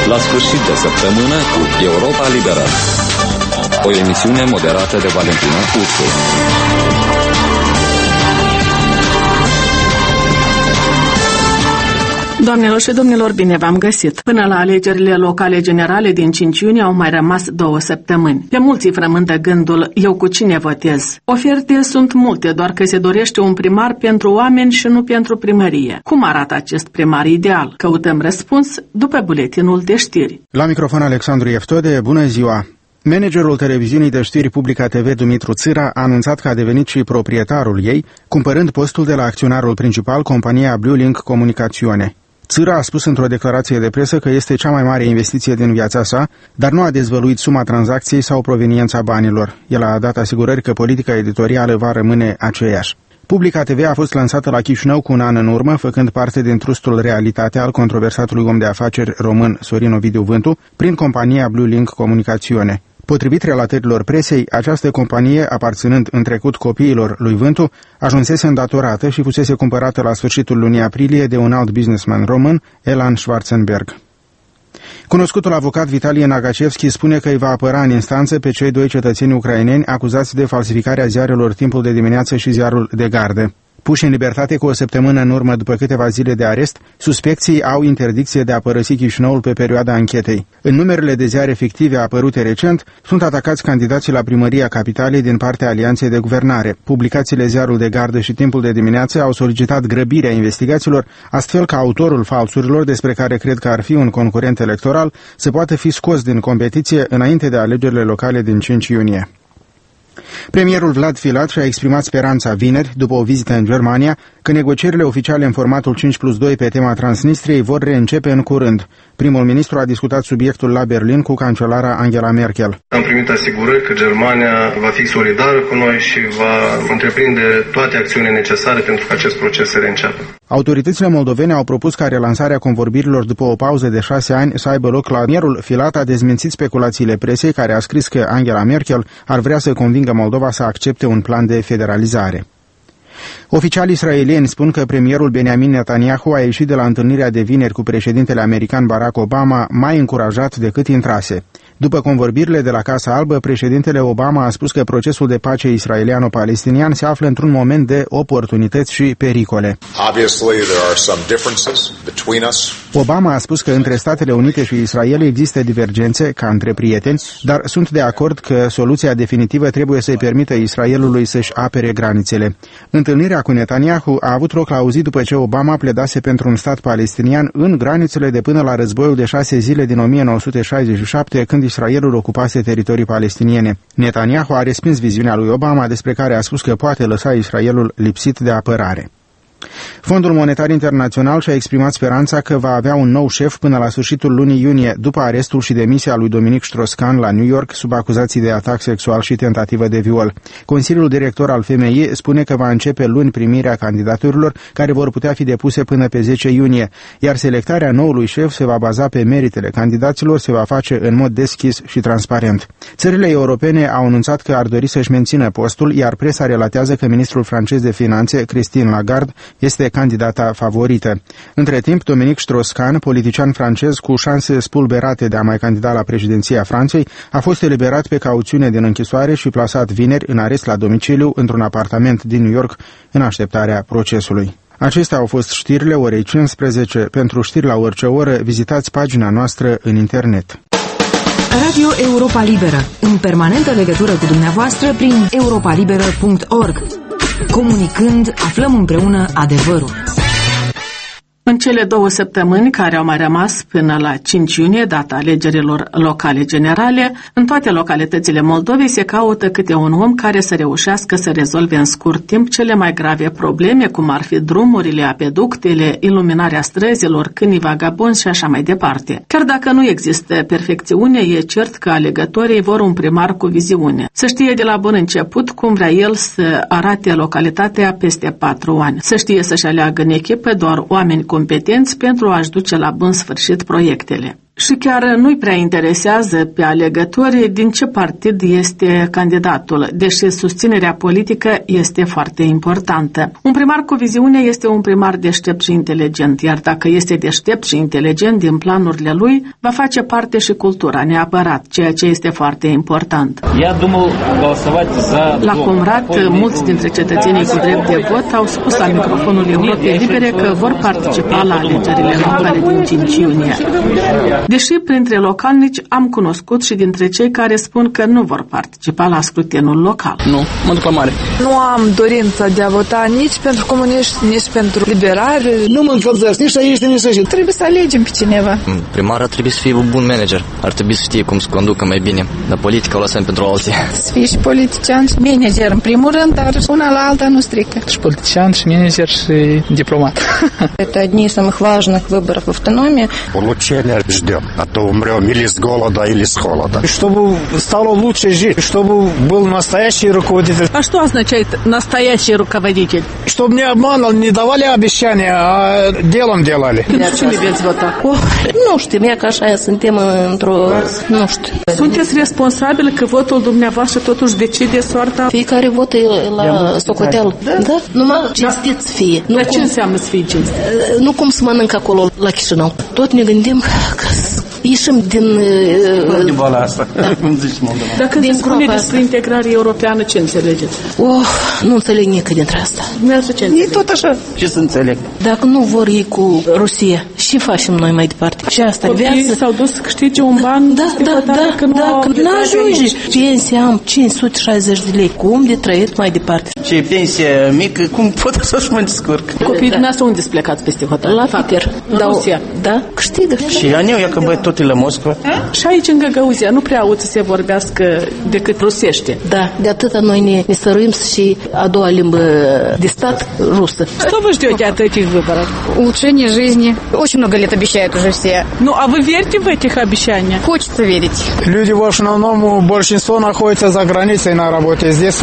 La sfârșit de săptămână cu Europa Liberă. O emisiune moderată de Valentina Ursu. Doamnelor și domnilor, bine v-am găsit! Până la alegerile locale generale din 5 iunie au mai rămas 2 săptămâni. Pe mulți îi frământă gândul, eu cu cine votez? Oferte sunt multe, doar că se dorește un primar pentru oameni și nu pentru primărie. Cum arată acest primar ideal? Căutăm răspuns după buletinul de știri. La microfon Alexandru Eftode, bună ziua! Managerul televiziunii de știri Publica TV, Dumitru Țâra, a anunțat că a devenit și proprietarul ei, cumpărând postul de la acționarul principal, compania Blue Link Comunicațiune. Țâra a spus într-o declarație de presă că este cea mai mare investiție din viața sa, dar nu a dezvăluit suma tranzacției sau proveniența banilor. El a dat asigurări că politica editorială va rămâne aceeași. Publica TV a fost lansată la Chișinău cu un an în urmă, făcând parte din trustul Realitate al controversatului om de afaceri român Sorin Ovidiu Vântu, prin compania Blue Link Comunicațiune. Potrivit relatărilor presei, această companie, aparținând în trecut copiilor lui Vântu, ajunsese îndatorată și fusese cumpărată la sfârșitul lunii aprilie de un alt businessman român, Elan Schwarzenberg. Cunoscutul avocat Vitalie Nagacevski spune că îi va apăra în instanță pe cei 2 cetățeni ucraineni acuzați de falsificarea ziarelor Timpul de Dimineață și Ziarul de Gardă. Puși în libertate cu o săptămână în urmă după câteva zile de arest, suspecții au interdicție de a părăsi Chișinăul pe perioada anchetei. În numerele de ziare fictive apărute recent, sunt atacați candidații la primăria capitalei din partea Alianței de Guvernare. Publicațiile Ziarul de Gardă și Timpul de Dimineață au solicitat grăbirea investigațiilor, astfel ca autorul falsurilor, despre care cred că ar fi un concurent electoral, să poată fi scos din competiție înainte de alegerile locale din 5 iunie. Premierul Vlad Filat și-a exprimat speranța vineri, după o vizită în Germania, că negocierile oficiale în formatul 5+2 pe tema Transnistriei vor reîncepe în curând. Primul ministru a discutat subiectul la Berlin cu cancelara Angela Merkel. Am primit asigurări că Germania va fi solidară cu noi și va întreprinde toate acțiunile necesare pentru ca acest proces să reînceapă. Autoritățile moldovene au propus ca relansarea convorbirilor după o pauză de 6 ani să aibă loc la Premierul Filat a dezmințit speculațiile presei care a scris că Angela Merkel ar vrea să convingă Moldova să accepte un plan de federalizare. Oficialii israelieni spun că premierul Benjamin Netanyahu a ieșit de la întâlnirea de vineri cu președintele american Barack Obama mai încurajat decât intrase. După convorbirile de la Casa Albă, președintele Obama a spus că procesul de pace israeliano-palestinian se află într-un moment de oportunități și pericole. Obama a spus că între Statele Unite și Israel există divergențe, ca între prieteni, dar sunt de acord că soluția definitivă trebuie să-i permită Israelului să-și apere granițele. Întâlnirea cu Netanyahu a avut loc la o zi după ce Obama pledase pentru un stat palestinian în granițele de până la războiul de 6 zile din 1967, când Israelul ocupase teritorii palestiniene. Netanyahu a respins viziunea lui Obama, despre care a spus că poate lăsa Israelul lipsit de apărare. Fondul Monetar Internațional și-a exprimat speranța că va avea un nou șef până la sfârșitul lunii iunie, după arestul și demisia lui Dominic Strauss-Kahn la New York sub acuzații de atac sexual și tentativă de viol. Consiliul director al FMI spune că va începe luni primirea candidaturilor, care vor putea fi depuse până pe 10 iunie, iar selectarea noului șef se va baza pe meritele candidaților, se va face în mod deschis și transparent. Țările europene au anunțat că ar dori să-și mențină postul, iar presa relatează că ministrul francez de finanțe, Christine Lagarde, este candidata favorită. Între timp, Dominic Strauss-Kahn, politician francez cu șanse spulberate de a mai candida la președinția Franței, a fost eliberat pe cauțiune din închisoare și plasat vineri în arest la domiciliu într-un apartament din New York în așteptarea procesului. Acestea au fost știrile orei 15. Pentru știri la orice oră, vizitați pagina noastră în internet. Radio Europa Liberă, în permanentă legătură cu dumneavoastră prin europalibera.org. Comunicând, aflăm împreună adevărul. În cele 2 săptămâni care au mai rămas până la 5 iunie, data alegerilor locale generale, în toate localitățile Moldovei se caută câte un om care să reușească să rezolve în scurt timp cele mai grave probleme, cum ar fi drumurile, apeductele, iluminarea străzilor, câinii vagabonzi și așa mai departe. Chiar dacă nu există perfecțiune, e cert că alegătorii vor un primar cu viziune. Să știe de la bun început cum vrea el să arate localitatea peste 4 ani. Să știe să-și aleagă în echipă doar oameni competenți pentru a-și duce la bun sfârșit proiectele. și chiar nu-i prea interesează pe alegători din ce partid este candidatul, deși susținerea politică este foarte importantă. Un primar cu viziune este un primar deștept și inteligent, iar dacă este deștept și inteligent din planurile lui, va face parte și cultura neapărat, ceea ce este foarte important. La Comrat, mulți dintre cetățenii cu drept de vot au spus la microfonul Europei Libere că vor participa la alegerile locale din 5 iunie. Deși printre localnici am cunoscut și dintre cei care spun că nu vor participa la scrutinul local. Nu, mă duc la mare. Nu am dorința de a vota nici pentru comuniști, nici pentru liberali. Nu mă încălzesc nici aici, nici aici. Trebuie să alegem pe cineva. Primar ar trebui să fie un bun manager. Ar trebui să știe cum să conducă mai bine. Dar politica o lăsăm pentru alții. Să fii și politician și manager în primul rând, dar una la alta nu strică. Și politician, și manager, și diplomat. Это одни из самых важных выборов в автономии. Улучшение ждем, а то умрем или с голода, или с холода. Чтобы стало лучше жить, чтобы был настоящий руководитель. А что означает настоящий руководитель? Чтобы не обманывал, не давали обещания, а делом делали. Cine veți vota? Nu știu, e că așa suntem într-o... Nu știu. Sunteți responsabil că votul dumneavoastră totuși decide soarta? Fiecare vot e la socoteală. Da? Numai cinstit să fie. Dar ce înseamnă să fie cinstit? Nu cum să mănâncă acolo la Chișinău. Tot ne gândim că ieșim din... boala asta, cum zici Moldova. Dacă se spune despre integrare europeană, ce înțelegeți? Nu înțeleg nică dintre asta. E tot așa. Ce să înțeleg? Dacă nu vor ei cu Rusia, ce facem noi mai departe? Și asta viață... s-au dus să câștige un ban? Da, n-ajunge. Pensia am 560 de lei. Cum de trăit mai departe? Ce pensie mică, cum pot să-și mă descurc? Copiii dumneavoastră unde să plecați peste hotel? La Peter. În Rusia? Da, câștigă. Și eu, ia că băi, tot e la Moscova. Și aici în Găgăuzia nu prea auzi să se vorbească decât rusește. Da, de atâta noi ne săruim și a doua limbă de stat, русская. Что вы ждете от этих выборов? Улучшение жизни. Очень много лет обещают уже все. Ну, а вы верите в этих обещания? Хочется верить. Люди в основном, большинство находятся за границей на работе. Здесь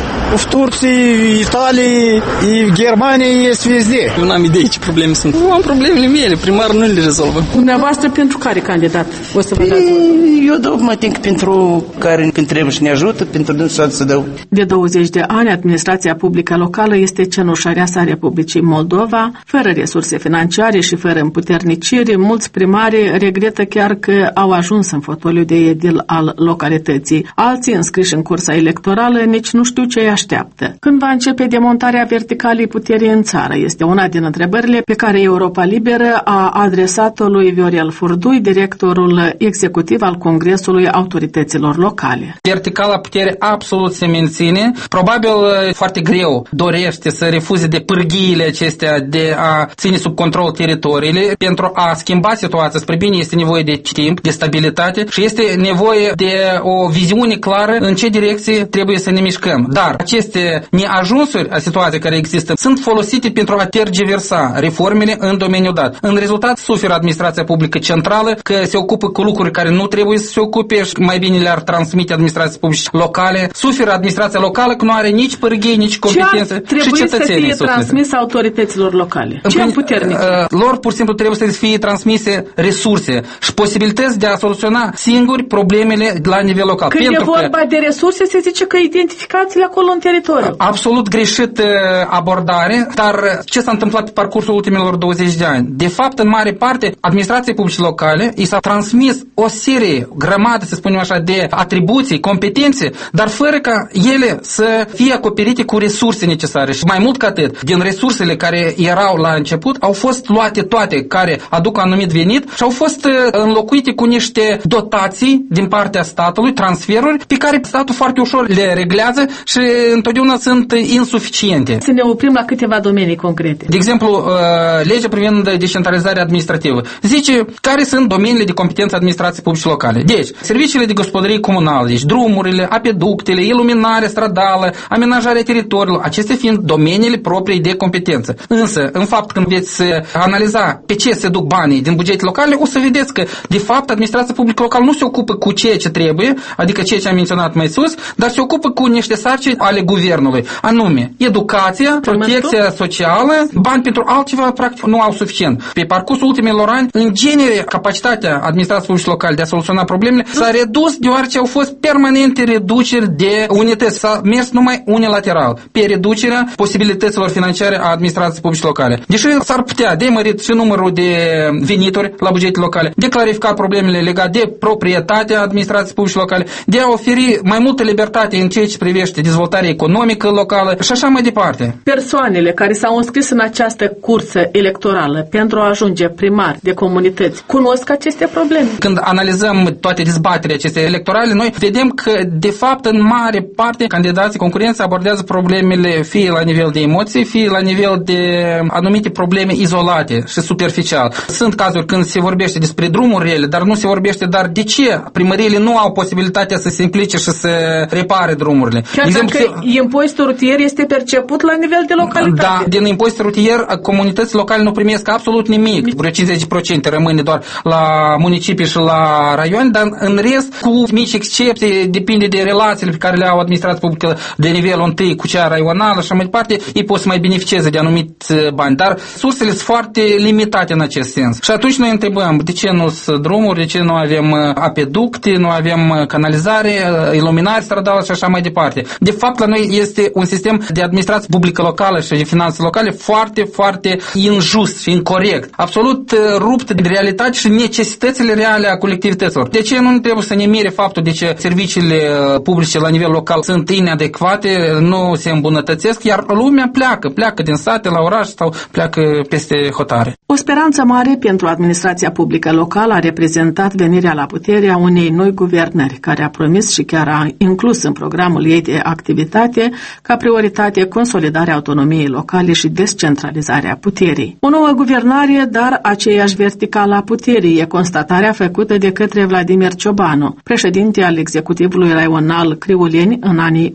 в Турции, в Италии и в Германии есть везде. Eu n-am idei ce probleme sunt. Nu am problemele mele, primarul nu le rezolvă. Dumneavoastră pentru care candidat o să vă dați? Eu dau mai timp pentru care când trebuie și ne ajută, pentru dânsul să dau. De 20 de ani, administrația publică locală este cenușăreasa Republicii Moldova, fără resurse financiare și fără împuternicire. Mulți primari regretă chiar că au ajuns în fotoliu de edil al localității. Alții, înscriși în cursa electorală, nici nu știu ce îi așteaptă. Când va începe demontarea verticalei puterii în țară? Este una din întrebările pe care Europa Liberă a adresat-o lui Viorel Furdui, directorul executiv al Congresului Autorităților Locale. Verticala putere absolut se menține. Probabil foarte greu dorește să refuze de pârghiile acestea de a ține sub control teritoriile. Pentru a schimba situația spre bine este nevoie de timp, de stabilitate și este nevoie de o viziune clară în ce direcție trebuie să ne mișcăm. Dar aceste neajunsuri a situației care există sunt folosite pentru a tergiversa reformele în domeniul dat. În rezultat, suferă administrația publică centrală că se ocupă cu lucruri care nu trebuie să se ocupe și mai bine le-ar transmite administrației publice locale. Suferă administrația locală că nu are nici pârghii, nici competențe și cetățenii. Ce să fie transmis autorităților locale? Ce puternic? Lor pur și simplu trebuie să fie transmise resurse și posibilități de a soluționa singuri problemele la nivel local. Când e vorba de resurse, se zice că identificați-le acolo în teritoriu. Absolut greșit abordare, dar ce s-a întâmplat pe parcursul ultimilor 20 de ani? De fapt, în mare parte, administrației publice locale i s-a transmis o serie, grămadă, să spunem așa, de atribuții, competențe, dar fără ca ele să fie acoperite cu resurse necesare. Și mai mult ca atât, din resursele care erau la început, au fost luate toate care aduc anumit venit și au fost înlocuite cu niște dotații din partea statului, transferuri, pe care statul foarte ușor le reglează și întotdeauna sunt insuficiente. Să ne oprim la câteva domenii concrete. De exemplu, legea privind descentralizarea administrativă zice care sunt domeniile de competență administrației publice locale. Deci, serviciile de gospodărie comunală, deci drumurile, apeductele, iluminarea stradală, amenajarea teritoriilor, acestea fiind domeniile proprii de competență. Însă, în fapt, când veți analiza pe ce se duc banii din bugete locale, o să vedeți că, de fapt, administrația publică locală nu se ocupă cu ceea ce trebuie, adică ceea ce am menționat mai sus, dar se ocupă cu niște sarcini ale guvernului, anume educația, protecția socială, bani pentru altceva, practic, nu au suficient. Pe parcursul ultimilor ani, în genere, capacitatea administrației publice locale de a soluționa problemele s-a redus, deoarece au fost permanente reduceri de unități. S-a mers numai unilateral pe reducerea posibilităților financiare a administrației publice locale. Deși s-ar putea de mărit și numărul de venituri la bugete locale, de clarificat problemele legate de proprietatea administrației publice locale, de a oferi mai multă libertate în ceea ce privește dezvoltarea economică locală și așa mai departe. Persoanele care s-au înscris în această cursă electorală pentru a ajunge primari de comunități cunosc aceste probleme? Când analizăm toate dezbaterile acestea electorale, noi vedem că, de fapt, în mare parte, candidații concurenți abordează problemele fie la nivel de emoții, fie la nivel de anumite probleme izolate și superficial. Sunt cazuri când se vorbește despre drumurile, dar nu se vorbește de ce primăriile nu au posibilitatea să se implice și să repare drumurile. Chiar dacă impozitul rutier este perceput la nivel de localitate. Da, din impozitul rutier, comunitățile locale nu primesc absolut nimic. Vreo 50% rămâne doar la municipii și la raioni, dar în rest, cu mici excepții, depinde de relațiile pe care le au administrația publică de nivelul 1 cu cea raională și mai departe, ei pot să mai beneficieze de anumiți bani, dar sursele sunt foarte limitate în acest sens. Și atunci noi întrebăm, de ce nu sunt drumuri, de ce nu avem apeducte, nu avem canalizare, iluminare stradală și așa mai departe. De fapt, la noi este un sistem de administrație publică locală și de finanțe locale foarte, foarte injust și incorect, absolut rupt de realitate și necesitățile reale a colectivităților. De ce nu trebuie să ne mire faptul de ce serviciile publice la nivel local sunt inadecvate, nu se îmbunătățesc, iar lumea pleacă din sate la oraș sau pleacă peste hotare. O speranță mare pentru administrația publică locală a reprezentat venirea la putere a unei noi guvernări, care a promis și chiar a inclus în programul ei de activitate ca prioritate consolidarea autonomiei locale și descentralizarea puterii. O nouă guvernare, dar aceeași verticală a puterii, e constatarea făcută de către Vladimir Ciobanu, președinte al executivului raional Criuleni în anii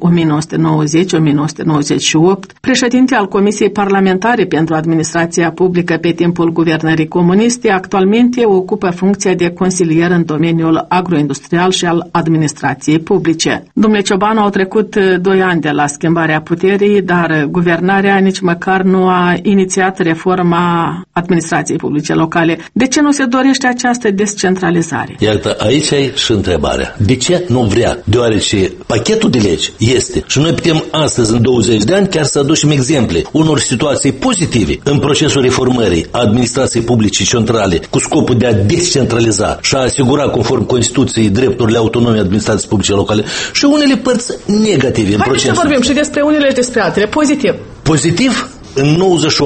1990-1998, președinte al Comisiei Parlamentare pentru Administrația Publică pe timpul guvernării comuniste, actualmente ocupă funcția de consilier în domeniul agroindustrial și al administrației publice. Domnule Ciobanu, au trecut 2 ani de la schimbarea puterii, dar guvernarea nici măcar nu a inițiat reforma administrației publice locale. De ce nu se dorește această descentralizare? Iată, aici e și întrebarea. De ce nu vrea? Deoarece pachetul de legi este și noi putem astăzi, în 20 de ani, chiar să aducem exemple unor situații pozitive în procesul reformării administrației publice centrale cu scopul de a descentraliza și a asigura, conform Constituției, drepturile autonomii administrației publice locale și unele părți negative în procesul. Haideți să vorbim și despre unele și despre altele. Pozitiv. Pozitiv? În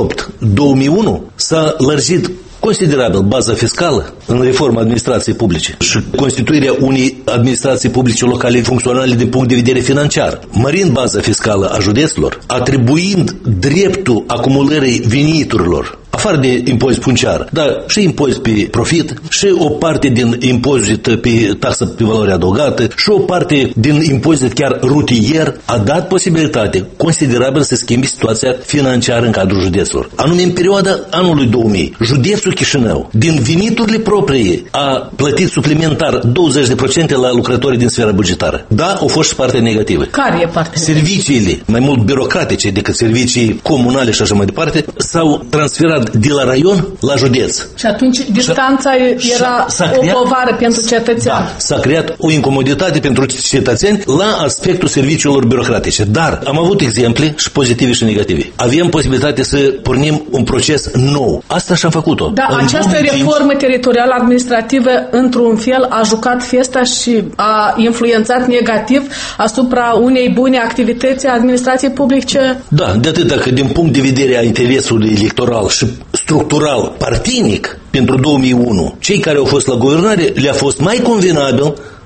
98-2001 s-a lărgit considerabil baza fiscală în reforma administrației publice și constituirea unei administrații publice locale funcționale din punct de vedere financiar, mărind baza fiscală a județelor, atribuind dreptul acumulării veniturilor afară de impozit funciar, dar și impozit pe profit, și o parte din impozit pe taxă pe valoare adăugată, și o parte din impozit chiar rutier, a dat posibilitate considerabil să schimbe situația financiară în cadrul județelor. Anume, în perioada anului 2000, județul Chișinău, din veniturile proprii, a plătit suplimentar 20% la lucrătorii din sfera bugetară. Da, au fost și partea negativă. Care e partea? Serviciile, mai mult birocratice decât servicii comunale și așa mai departe, s-au transferat de la raion la județ. Și atunci distanța era o povară pentru cetățeni. Da, s-a creat o incomoditate pentru cetățeni la aspectul serviciilor birocratice. Dar am avut exemple și pozitive și negative. Avem posibilitatea să pornim un proces nou. Asta și-am făcut-o. Da, această reformă teritorială administrativă, într-un fel, a jucat festa și a influențat negativ asupra unei bune activități a administrației publice? Da, de atât dacă din punct de vedere a interesului electoral și structural partinic pentru 2001, cei care au fost la guvernare le-a fost mai convenabil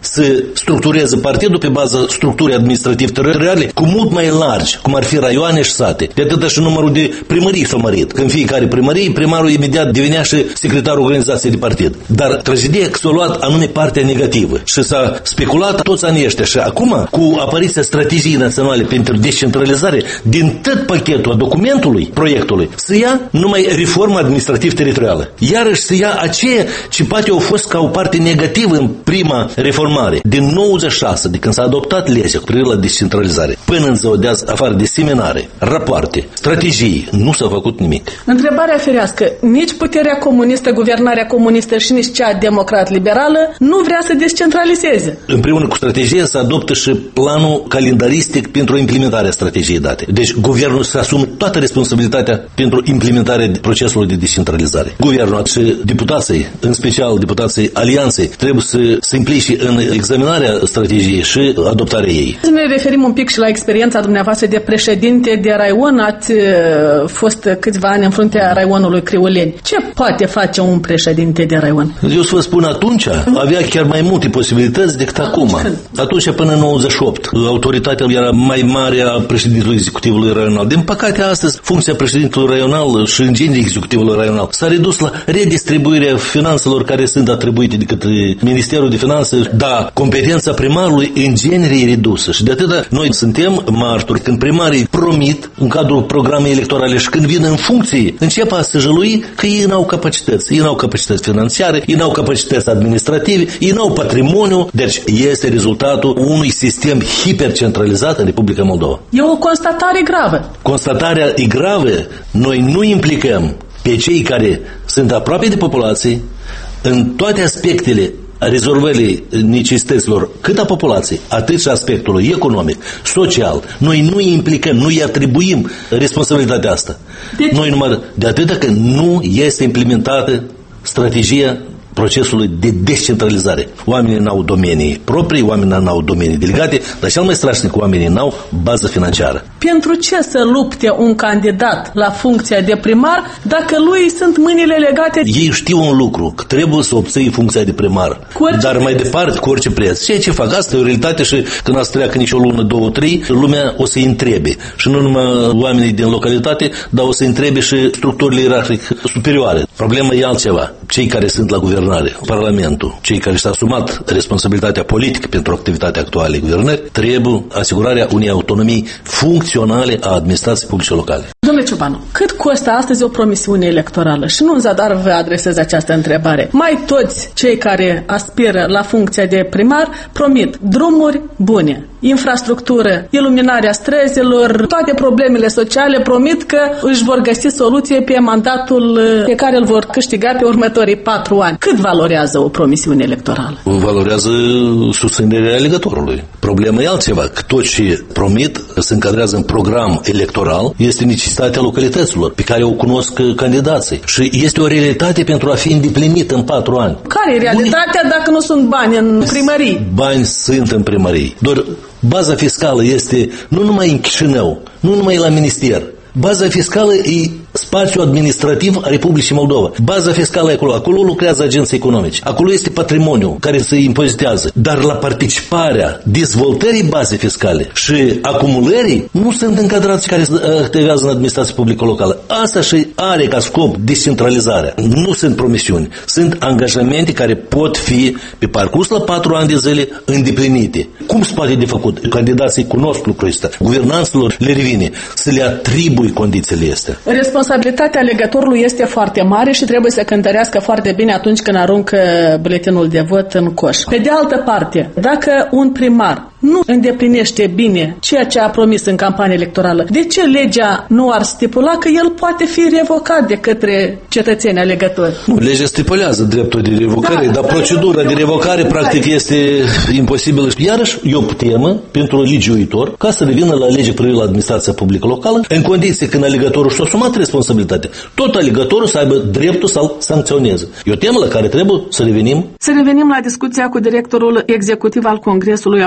să structureze partidul pe baza structurii administrativ-teritoriale cu mult mai largi, cum ar fi raioane și sate. De atât și numărul de primării s-a mărit. În fiecare primărie, primarul imediat devenea și secretarul organizației de partid. Dar tragedia s-a luat anume partea negativă și s-a speculat toți anii ăștia. Și acum, cu apariția strategiei naționale pentru descentralizare, din tot pachetul a documentului, proiectului, se ia numai reforma administrativ-teritorială. Iarăși se ia aceea ce poate au fost ca o parte negativă în prima reformare. Din 96, de când s-a adoptat legea cu privire la descentralizare, până în ziua de azi, afară de seminare, rapoarte, strategii, nu s-a făcut nimic. Întrebarea firească, nici puterea comunistă, guvernarea comunistă și nici cea democrat-liberală nu vrea să descentralizeze. Împreună cu strategia se adoptă și planul calendaristic pentru implementarea strategiei date. Deci guvernul se asumă toată responsabilitatea pentru implementarea procesului de descentralizare. Guvernul și deputații, în special deputații Alianței, trebuie să se implice în examinarea strategiei și adoptarea ei. Să ne referim un pic și la experiența dumneavoastră de președinte de raion. Ați fost câțiva ani în fruntea raionului Criuleni. Ce poate face un președinte de raion? Eu să vă spun, atunci avea chiar mai multe posibilități decât acum. Atunci, până în 98, autoritatea era mai mare a președintelui executivului raional. Din păcate, astăzi, funcția președintelui raional și în genere executivului raional s-a redus la redistribuirea finanțelor care sunt atribuite de către Ministerul de Finanțe. Da, competența primarului în genere e redusă și de atâta noi suntem martori când primarii promit în cadrul programei electorale și când vin în funcție, încep a săjălui că ei n-au capacități. Ei n-au capacități financiare, ei n-au capacități administrative, ei n-au patrimoniu. Deci este rezultatul unui sistem hipercentralizat în Republica Moldova. E o constatare gravă. Constatarea e gravă. Noi nu implicăm pe cei care sunt aproape de populație în toate aspectele rezolvării necesităților cât a populației, atât și aspectului economic, social. Noi nu îi implicăm, nu îi atribuim responsabilitatea asta. Noi numai de atât că nu este implementată strategia procesului de descentralizare. Oamenii n-au domenii proprii, oamenii n-au domenii delegate, dar cel mai strașnic, oamenii n-au bază financiară. Pentru ce să lupte un candidat la funcția de primar dacă lui sunt mâinile legate? Ei știu un lucru, că trebuie să obții funcția de primar, dar mai departe cu orice preț. Ceea ce fac, asta e o realitate și când asta treacă nici o lună, 2-3, lumea o să-i întrebe. Și nu numai oamenii din localitate, dar o să-i întrebe și structurile ierarhic superioare. Problema e altceva. Cei care sunt la guvernare, Parlamentul, cei care și-au asumat responsabilitatea politică pentru activitatea actuală a guvernării, trebuie asigurarea unei autonomii funcționale a administrației publice locale. Domnule Ciobanu, cât costă astăzi o promisiune electorală? Și nu în zadar vă adresez această întrebare. Mai toți cei care aspiră la funcția de primar promit drumuri bune, infrastructură, iluminarea străzilor, toate problemele sociale, promit că își vor găsi soluție pe mandatul pe care îl vor câștiga pe următorii 4 ani. Cât valorează o promisiune electorală? Valorează susținerea alegătorului. Problema e altceva, că tot ce promit se încadrează în program electoral, este necesitatea localităților pe care o cunosc candidații și este o realitate pentru a fi îndeplinit în 4 ani. Care e realitatea dacă nu sunt bani în primării? Bani sunt în primării. Doar baza fiscală este nu numai în Chișinău, nu numai la minister. Baza fiscală e spațiul administrativ a Republicii Moldova. Baza fiscală e acolo. Acolo lucrează agenții economici. Acolo este patrimoniu care se impozitează. Dar la participarea dezvoltării bazei fiscale și acumulării nu sunt încadrați care activează în administrația publică locală. Asta și are ca scop descentralizarea. Nu sunt promisiuni. Sunt angajamente care pot fi pe parcurs la 4 ani de zile îndeplinite. Cum se poate de făcut? Candidații cunosc lucrul ăsta. Guvernanților le revine să le atribui condițiile astea. Responsabilitatea alegătorului este foarte mare și trebuie să cântărească foarte bine atunci când aruncă buletinul de vot în coș. Pe de altă parte, dacă un primar nu îndeplinește bine ceea ce a promis în campanie electorală, de ce legea nu ar stipula că el poate fi revocat de către cetățeni alegători? Nu, legea stipulează dreptul de revocare, dar procedura de revocare practic este imposibilă. Iarăși, e o temă pentru legiuitor ca să revină la lege privind la administrația publică locală, în condiții când alegătorul și-a asumat responsabilitatea. Tot alegătorul să aibă dreptul să-l sancționeze. E o temă la care trebuie să revenim. Să revenim la discuția cu directorul executiv al Congresului Autorității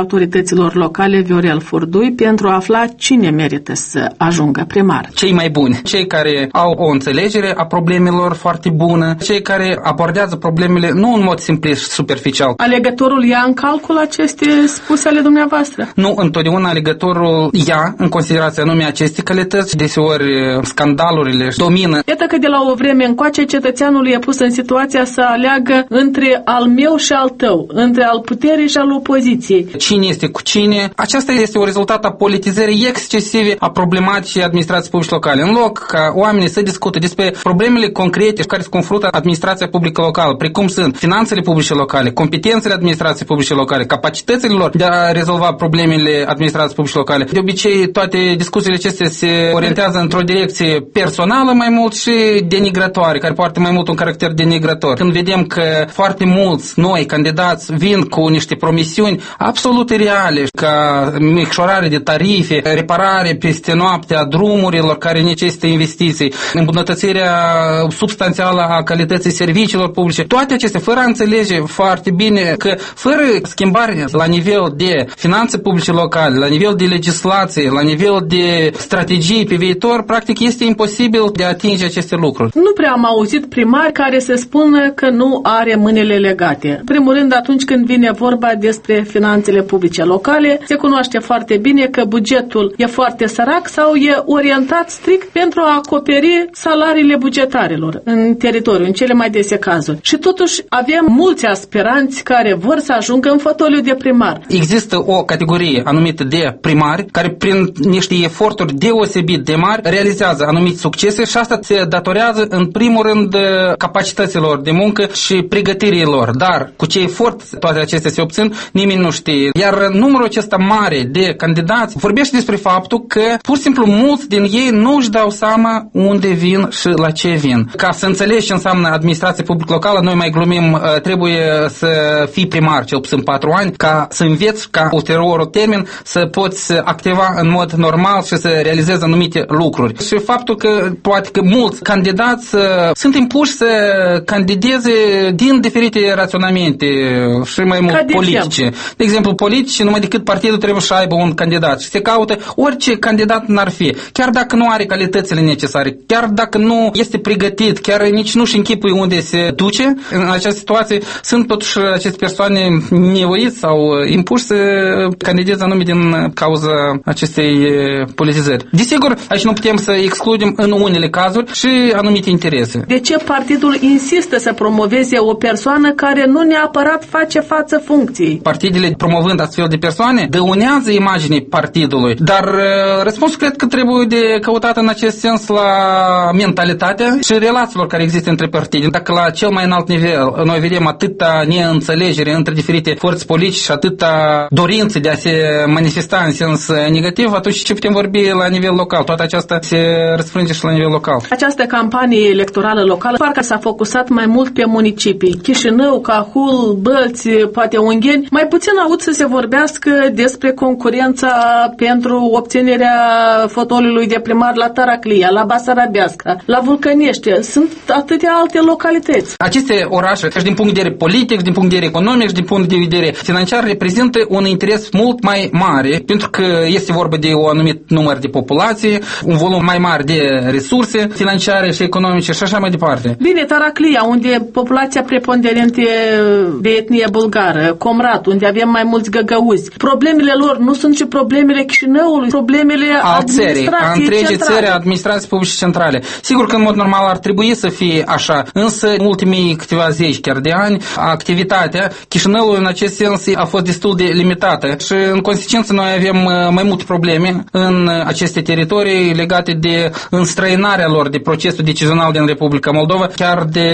autorităților locale Viorel Furdui pentru a afla cine merită să ajungă primar. Cei mai buni, cei care au o înțelegere a problemelor foarte bună, cei care abordează problemele nu în mod simplist și superficial. Alegătorul ia în calcul aceste spuse ale dumneavoastră? Nu întotdeauna alegătorul ia în considerație anume aceste calități, deseori scandalurile domină. Iată că de la o vreme încoace cetățeanul e pus în situația să aleagă între al meu și al tău, între al puterii și al opoziției. Cine este cu cine? Aceasta este un rezultat a politizării excesive a problematicii administrației publice locale. În loc ca oamenii să discute despre problemele concrete cu care se confruntă administrația publică locală, precum sunt finanțele publice locale, competențele administrației publice locale, capacitățile lor de a rezolva problemele administrației publice locale. De obicei, toate discuțiile acestea se orientează într-o direcție personală mai mult și denigratoare, care poartă mai mult un caracter denigrator. Când vedem că foarte mulți noi candidați vin cu niște promisiuni absolut reale, ca micșorare de tarife, reparare peste noapte a drumurilor care necesită investiții, îmbunătățirea substanțială a calității serviciilor publice, toate acestea, fără a înțelege foarte bine că fără schimbare la nivel de finanțe publice locale, la nivel de legislație, la nivel de strategii pe viitor, practic este imposibil de a atinge aceste lucruri. Nu prea am auzit primari care să spună că nu are mâinile legate. În primul rând, atunci când vine vorba despre finanțele publice locale, se cunoaște foarte bine că bugetul e foarte sărac sau e orientat strict pentru a acoperi salariile bugetarilor în teritoriu, în cele mai dese cazuri. Și totuși avem mulți aspiranți care vor să ajungă în fotoliu de primar. Există o categorie anumită de primari care prin niște eforturi deosebit de mari realizează anumite succese și asta se datorează în primul rând capacităților de muncă și pregătirii lor. Dar cu ce efort toate acestea se obțin, nimeni nu știe. Iar numărul acesta mare de candidați vorbește despre faptul că pur și simplu mulți din ei nu își dau seama unde vin și la ce vin. Ca să înțelegi ce înseamnă administrație publică locală, noi mai glumim, trebuie să fii primar cel puțin 4 ani, ca să înveți ca ulteriorul termen să poți activa în mod normal și să realizezi anumite lucruri. Și faptul că poate că mulți candidați sunt impuși să candideze din diferite raționamente și mai mult politice. De exemplu, politici, numai decât partidul trebuie să aibă un candidat și se caută orice candidat n-ar fi. Chiar dacă nu are calitățile necesare, chiar dacă nu este pregătit, chiar nici nu-și închipui unde se duce, în această situație sunt totuși aceste persoane nevoiți sau impuși să candideze anume din cauza acestei politizări. Desigur, aici nu putem să excludem în unele cazuri și anumite interese. De ce partidul insistă să promoveze o persoană care nu neapărat face față funcției? Partidele, promovând astfel de persoane, dăunează imaginii partidului, dar răspunsul cred că trebuie de căutat în acest sens la mentalitatea și relațiilor care există între partide. Dacă la cel mai înalt nivel noi vedem atâta neînțelegere între diferite forțe politice și atâta dorință de a se manifesta în sens negativ, atunci ce putem vorbi la nivel local? Toată aceasta se răsfrânge și la nivel local. Această campanie electorală locală parcă s-a focusat mai mult pe municipii. Chișinău, Cahul, Bălți, poate Ungheni. Mai puțin aud să se vorbească despre concurența pentru obținerea fotoliului de primar la Taraclia, la Basarabeasca, la Vulcănești. Sunt atâtea alte localități. Aceste orașe, și din punct de vedere politic, din punct de vedere economic, și din punct de vedere financiar, reprezintă un interes mult mai mare, pentru că este vorba de un anumit număr de populație, un volum mai mare de resurse financiare și economice și așa mai departe. Bine, Taraclia, unde populația preponderentă de etnie bulgară, Comrat, unde avem mai mulți găgăuzi. Problemele lor nu sunt și problemele Chișinăului, problemele administrației întregi țări, administrații publice centrale. Sigur că în mod normal ar trebui să fie așa, însă în ultimii câteva zeci chiar de ani, activitatea Chișinăului în acest sens a fost destul de limitată și în consecință noi avem mai multe probleme în aceste teritorii legate de înstrăinarea lor de procesul decizional din Republica Moldova, chiar de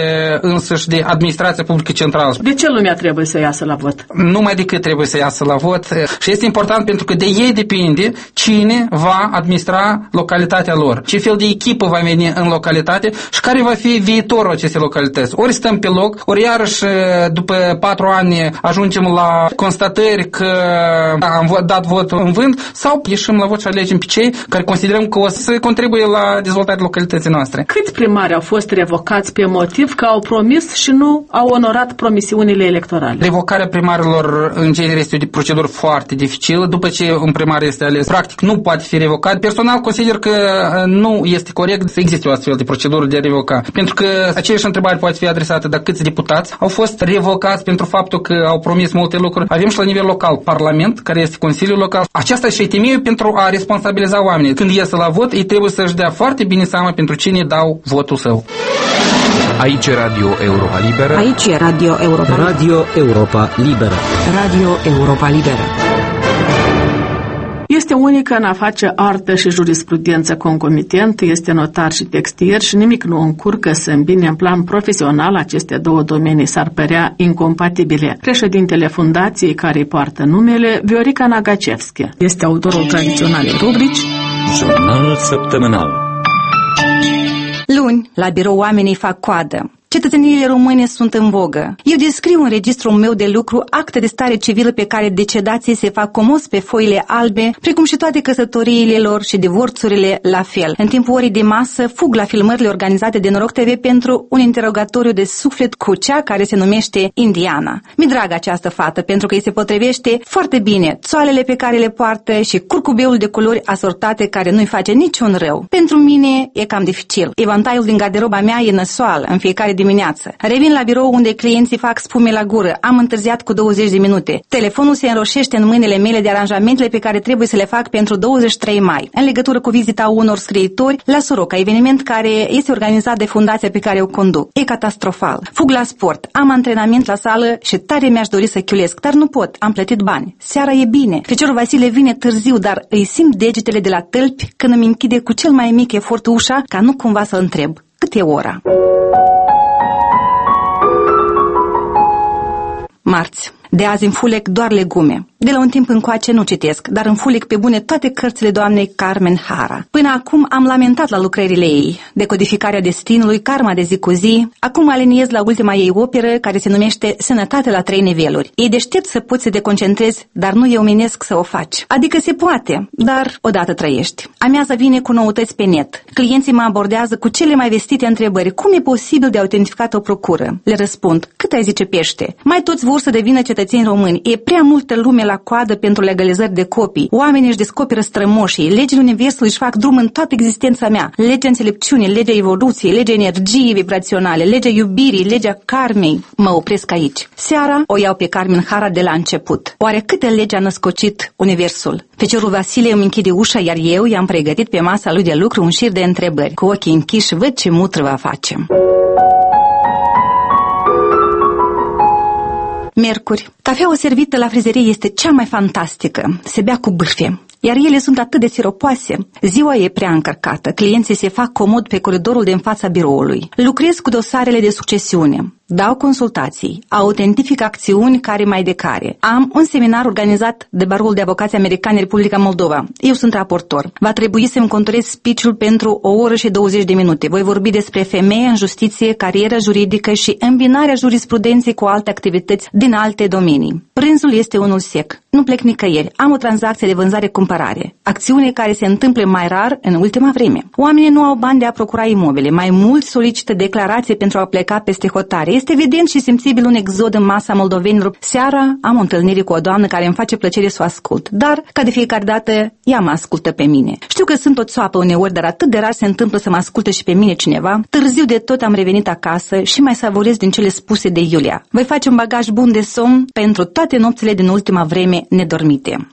însăși de administrația publică centrală. De ce lumea trebuie să iasă la vot? Numai decât trebuie să iasă la vot și este important pentru că de ei depinde cine va administra localitatea lor, ce fel de echipă va veni în localitate și care va fi viitorul acestei localități. Ori stăm pe loc, ori iarăși după 4 ani ajungem la constatări că am dat votul în vânt sau ieșim la vot și alegem pe cei care considerăm că o să contribuie la dezvoltarea localității noastre. Câți primari au fost revocați pe motiv că au promis și nu au onorat promisiunile electorale? Revocarea primarilor în genere este o de procedură foarte dificilă. După ce un primar este ales, practic nu poate fi revocat. Personal consider că nu este corect să existe o astfel de procedură de a revoca. Pentru că aceeași întrebare poate fi adresată de câți deputați au fost revocați pentru faptul că au promis multe lucruri. Avem și la nivel local Parlament, care este Consiliul Local. Aceasta și temeiul pentru a responsabiliza oamenii. Când ies la vot, ei trebuie să-și dea foarte bine seama pentru cine dau votul său. Aici e Radio Europa Liberă. Aici e Radio Europa. Radio Europa Liberă. Radio Europa Liberă. Este unică în a face artă și jurisprudență concomitent, este notar și textier și nimic nu încurcă să îmbine în plan profesional aceste două domenii, s-ar părea incompatibile. Președintele fundației care îi poartă numele, Viorica Nagacevski, este autorul tradiționalei rubrici Jurnal săptămânal. Luni, la birou oamenii fac coadă. Cetățeniile române sunt în vogă. Eu descriu în registrul meu de lucru acte de stare civilă pe care decedații se fac comos pe foile albe, precum și toate căsătoriile lor și divorțurile la fel. În timpul orei de masă fug la filmările organizate de Noroc TV pentru un interogatoriu de suflet cu cea care se numește Indiana. Mi-e dragă această fată pentru că îi se potrivește foarte bine țoalele pe care le poartă și curcubeul de culori asortate care nu-i face niciun rău. Pentru mine e cam dificil. Evantaiul din garderoba mea e năsoală în fiecare dimineață. Revin la birou unde clienții fac spume la gură. Am întârziat cu 20 de minute. Telefonul se înroșește în mâinile mele de aranjamentele pe care trebuie să le fac pentru 23 mai, în legătură cu vizita unor scriitori la Soroca, eveniment care este organizat de fundația pe care o conduc. E catastrofal. Fug la sport, am antrenament la sală și tare mi-aș dori să chiulesc, dar nu pot, am plătit bani. Seara e bine. Feciorul Vasile vine târziu, dar îi simt degetele de la tălpi când îmi închide cu cel mai mic efort ușa, ca nu cumva să întreb. Cât e ora? Marți. De azi înfulec doar legume. De la un timp încoace nu citesc, dar înfulec pe bune toate cărțile doamnei Carmen Hara. Până acum am lamentat la lucrările ei, Decodificarea destinului, Karma de zi cu zi. Acum aliniez la ultima ei operă, care se numește Sănătate la 3 niveluri. E deștept să poți să te concentrezi, dar nu e omenesc să o faci. Adică se poate, dar odată trăiești. Amiaza vine cu noutăți pe net. Clienții mă abordează cu cele mai vestite întrebări. Cum e posibil de autentificat o procură? Le răspund. Cât ai zice pește? Mai toți vor să devină cetățeni români. E prea multă lume la coadă pentru legalizări de copii. Oamenii își descoperă strămoșii. Legile universului își fac drum în toată existența mea. Legea înțelepciunii, legea evoluției, legea energiei vibraționale, legea iubirii, legea karmei. Mă opresc aici. Seara o iau pe Carmen Hara de la început. Oare câte legi a născocit universul? Feciorul Vasile îmi închide ușa, iar eu i-am pregătit pe masa lui de lucru un șir de întrebări. Cu ochii închiși văd ce mutră va face. Miercuri. Cafeaua servită la frizerie este cea mai fantastică. Se bea cu bârfe. Iar ele sunt atât de siropoase. Ziua e prea încărcată. Clienții se fac comod pe coridorul de în fața biroului. Lucrez cu dosarele de succesiune. Dau consultații, autentific acțiuni care mai de care. Am un seminar organizat de Barul de Avocați Americani Republica Moldova. Eu sunt raportor. Va trebui să-mi conturez speech-ul pentru 1 oră și 20 de minute. Voi vorbi despre femeie în justiție, carieră juridică și îmbinarea jurisprudenței cu alte activități din alte domenii. Prânzul este unul sec. Nu plec nicăieri. Am o tranzacție de vânzare-cumpărare. Acțiune care se întâmplă mai rar în ultima vreme. Oamenii nu au bani de a procura imobile. Mai mulți solicită declarații pentru a pleca peste hotare. Este evident și simțibil un exod în masa moldovenilor. Seara am o întâlnire cu o doamnă care îmi face plăcere să o ascult. Dar, ca de fiecare dată, ea mă ascultă pe mine. Știu că sunt o țoapă uneori, dar atât de rar se întâmplă să mă asculte și pe mine cineva. Târziu de tot am revenit acasă și mai savorez din cele spuse de Iulia. Voi face un bagaj bun de somn pentru toate nopțile din ultima vreme nedormite.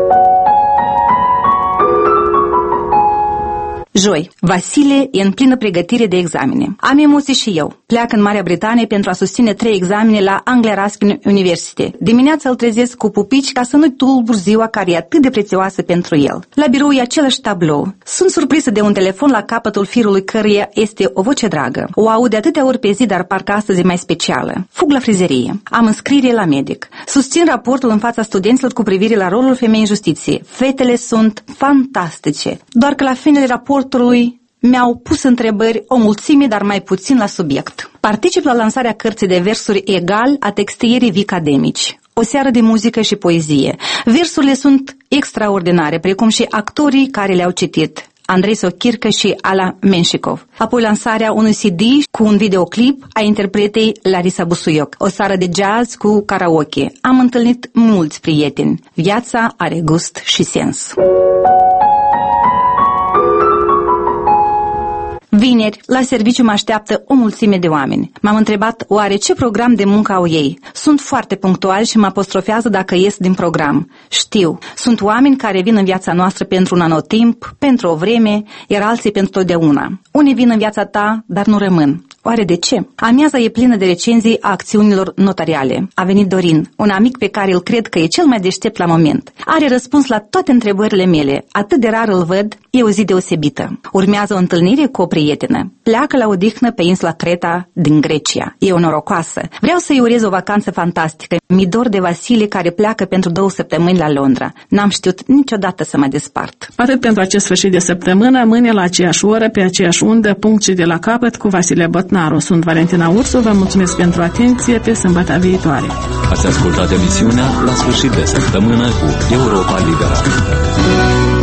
Joi. Vasile e în plină pregătire de examene. Am emoții și eu. Pleacă în Marea Britanie pentru a susține 3 examene la Anglia Ruskin University. Dimineața îl trezesc cu pupici ca să nu-i tulbur ziua care e atât de prețioasă pentru el. La birou e același tablou. Sunt surprinsă de un telefon la capătul firului căruia este o voce dragă. O aud de atâtea ori pe zi, dar parcă astăzi e mai specială. Fug la frizerie. Am înscriere la medic. Susțin raportul în fața studenților cu privire la rolul femeii în justiție. Fetele sunt fantastice. Doar că la finele raportului mi-au pus întrebări o mulțime, dar mai puțin la subiect. Particip la lansarea cărții de versuri Egal a textierii Vic Ademici. O seară de muzică și poezie. Versurile sunt extraordinare, precum și actorii care le-au citit. Andrei Sochircă și Ala Menshikov. Apoi lansarea unui CD cu un videoclip a interpretei Larisa Busuioc, o seară de jazz cu karaoke. Am întâlnit mulți prieteni. Viața are gust și sens. Vineri, la serviciu mă așteaptă o mulțime de oameni. M-am întrebat oare ce program de muncă au ei. Sunt foarte punctuali și mă apostrofează dacă ies din program. Știu, sunt oameni care vin în viața noastră pentru un anotimp, pentru o vreme, iar alții pentru totdeauna. Unii vin în viața ta, dar nu rămân. Oare de ce? Amiaza e plină de recenzii a acțiunilor notariale. A venit Dorin, un amic pe care îl cred că e cel mai deștept la moment. Are răspuns la toate întrebările mele. Atât de rar îl văd, e o zi deosebită. Urmează o întâlnire cu o prietenă. Pleacă la odihnă pe insula Creta din Grecia. E o norocoasă. Vreau să-i urez o vacanță fantastică. Mi dor de Vasile care pleacă pentru 2 săptămâni la Londra. N-am știut niciodată să mă despart. Atât pentru acest sfârșit de săptămână, mâine la aceeași oră, pe aceeași undă, punct și de la capăt cu Vasile Botnaru. Sunt Valentina Ursu, vă mulțumesc pentru atenție, pe sâmbătă viitoare. Ați ascultat emisiunea La sfârșit de săptămână cu Europa Liberă.